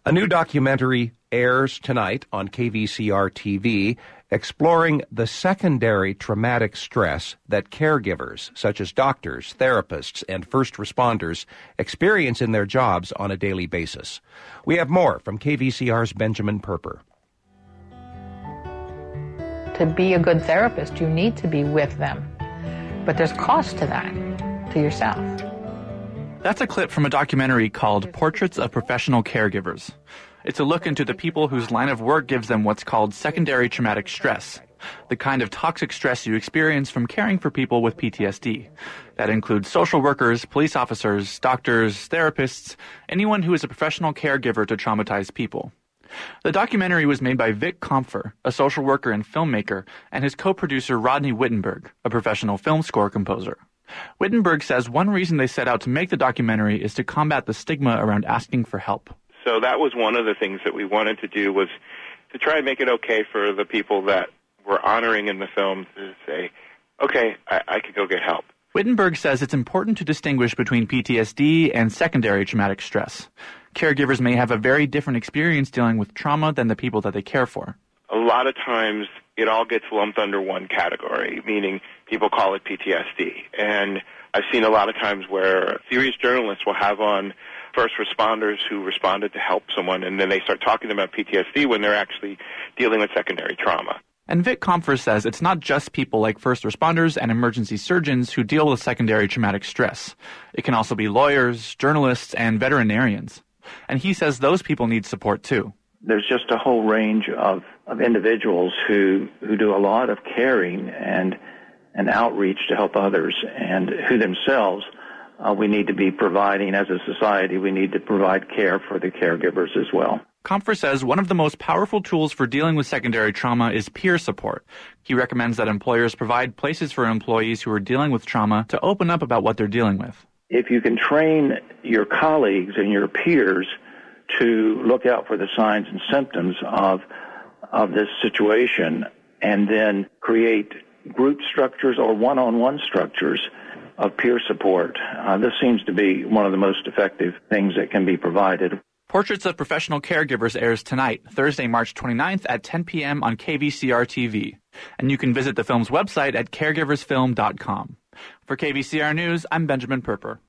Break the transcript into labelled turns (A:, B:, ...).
A: A new documentary airs tonight on KVCR TV, exploring the secondary traumatic stress that caregivers, such as doctors, therapists, and first responders, experience in their jobs on a daily basis. We have more from KVCR's Benjamin Perper.
B: To be a good therapist, you need to be with them. But there's cost to that, to yourself.
C: That's a clip from a documentary called Portraits of Professional Caregivers. It's a look into the people whose line of work gives them what's called secondary traumatic stress, the kind of toxic stress you experience from caring for people with PTSD. That includes social workers, police officers, doctors, therapists, anyone who is a professional caregiver to traumatized people. The documentary was made by Vic Compher, a social worker and filmmaker, and his co-producer Rodney Wittenberg, a professional film score composer. Wittenberg says one reason they set out to make the documentary is to combat the stigma around asking for help.
D: So that was one of the things that we wanted to do, was to try and make it okay for the people that we're honoring in the film to say, okay, I could go get help.
C: Wittenberg says it's important to distinguish between PTSD and secondary traumatic stress. Caregivers may have a very different experience dealing with trauma than the people that they care for.
D: A lot of times it all gets lumped under one category, meaning people call it PTSD. And I've seen a lot of times where serious journalists will have on first responders who responded to help someone, and then they start talking about PTSD when they're actually dealing with secondary trauma.
C: And Vic Compher says it's not just people like first responders and emergency surgeons who deal with secondary traumatic stress. It can also be lawyers, journalists, and veterinarians. And he says those people need support too.
E: There's just a whole range of individuals who do a lot of caring and outreach to help others, and who themselves we need to be providing, as a society, we need to provide care for the caregivers as well.
C: Compher says one of the most powerful tools for dealing with secondary trauma is peer support. He recommends that employers provide places for employees who are dealing with trauma to open up about what they're dealing with.
E: If you can train your colleagues and your peers to look out for the signs and symptoms of this situation, and then create group structures or one-on-one structures of peer support, this seems to be one of the most effective things that can be provided.
C: Portraits of Professional Caregivers airs tonight, Thursday, March 29th at 10 p.m. on KVCR TV. And you can visit the film's website at caregiversfilm.com. For KVCR News, I'm Benjamin Perper.